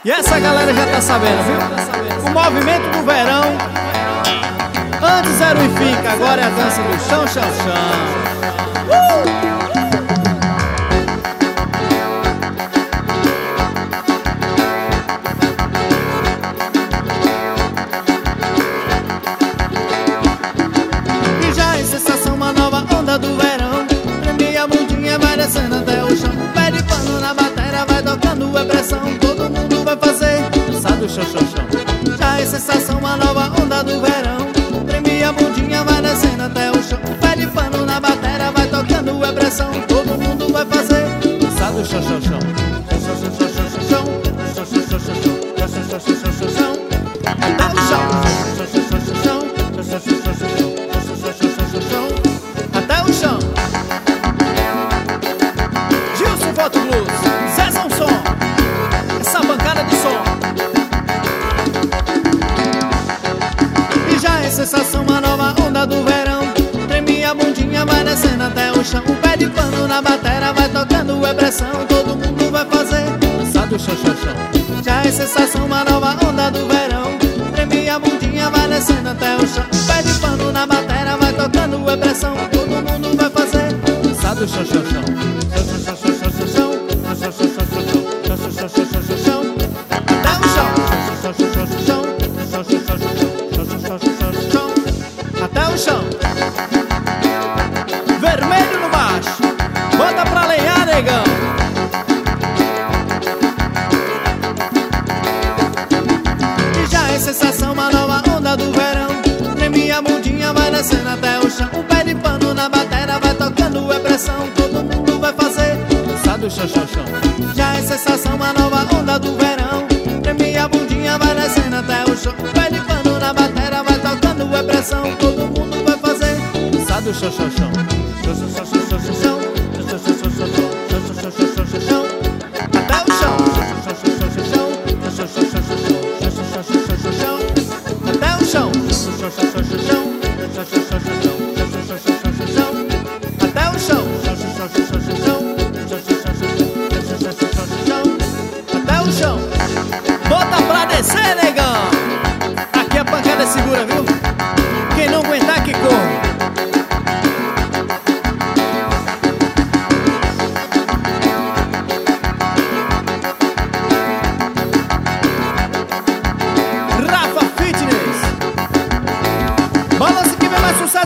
E essa galera já tá sabendo, viu? O movimento do verão antes era o e fica, agora é a dança do chão, chão, chão. E já é sensação, uma nova onda do verão. Treme a bundinha, vai descendo até o chão. Pé de pano na bateria, vai tocando a pressão. Todo mundo vai fazer dança do chão, chão, chão. Já é sensação, uma nova onda do verão. Treme a bundinha, vai descendo até o chão. Pé de pano na bateria, vai tocando a pressão. Todo mundo vai fazer dança do chão, chão, chão. Chão, chão, chão, chão, chão, chão. Chão, chão, chão, chão, chão. Chão, chão, chão, chão, chão, chão. Até o chão. Chão, chão, chão, chão, chão. Chão, chão, chão, chão, chão. Chão, chão, chão, chão, chão, chão. Até o chão. Gilson Voto Blues, Zezão Som, essa bancada de som. E já é sensação, uma nova onda do verão. Treme a bundinha, vai descendo até o chão. O pé de pano na bateria, vai tocando a pressão. Todo mundo vai fazer dança do chão, chão, chão. Já é sensação, uma nova onda do verão. Treme a bundinha, vai descendo até o chão. O pé de pano na bateria, vai tocando a pressão. Todo mundo vai fazer dança do chão, chão, chão. Chão, chão, chão, chão, chão, chão. Chão, chão, chão, chão, chão, chão. Chão, chão, chão, chão, chão, chão. Até o chão. Chão, chão, chão, chão, chão. Chão, chão, chão, chão, chão. Chão, chão, chão, chão, chão. Até o chão. Vermelho no baixo. Bota pra lenhar, negão. E já é sensação, uma nova onda do verão. Treme a bundinha, vai descendo até o chão. O pé de pano na bateria, vai tocando a pressão. Todo mundo vai fazer dança do chão, chão, chão. Já é sensação, uma nova onda do verão. Treme a bundinha, vai descendo até o chão. O pé de pano na bateria, vai tocando a pressão. Todo mundo vai fazer dança do chão, chão, chão. Chão, chão, chão.